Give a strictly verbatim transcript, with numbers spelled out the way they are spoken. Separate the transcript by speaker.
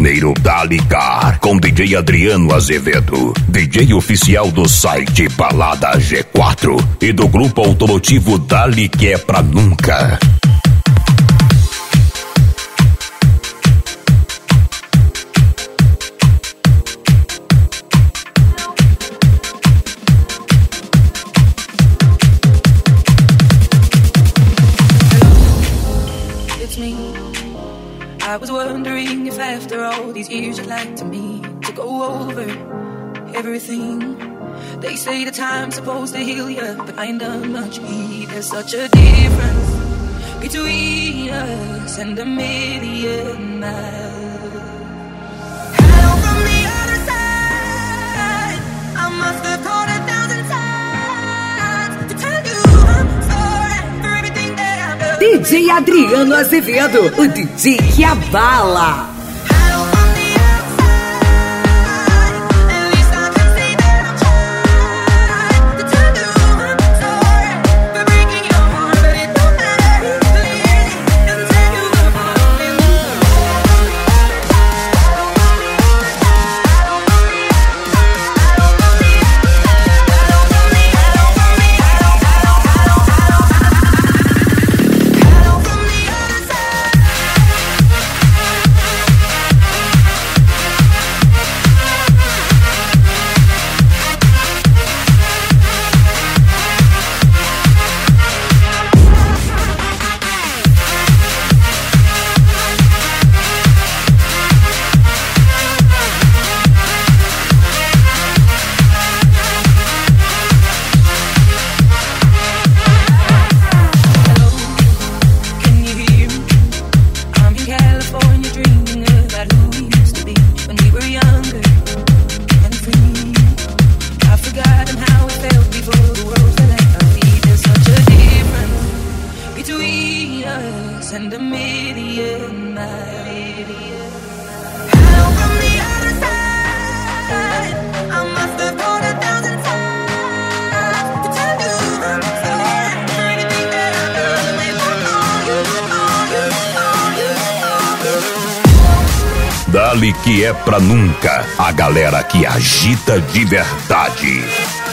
Speaker 1: Mineiro Dali Car, com D J Adriano Azevedo, D J oficial do site Balada G quatro e do grupo automotivo Dali Que É Pra Nunca.
Speaker 2: I was wondering if after all these years you'd like to me to go over everything. They say the time's supposed to heal you, but I ain't done much either. There's such a difference between us and a million miles. Hello from the other side. I must have called a thousand times to tell you I'm sorry for everything that I've done.
Speaker 3: D J Adriano Azevedo, o D J que abala.
Speaker 1: Dali Que É Pra Nunca, a galera que agita de verdade.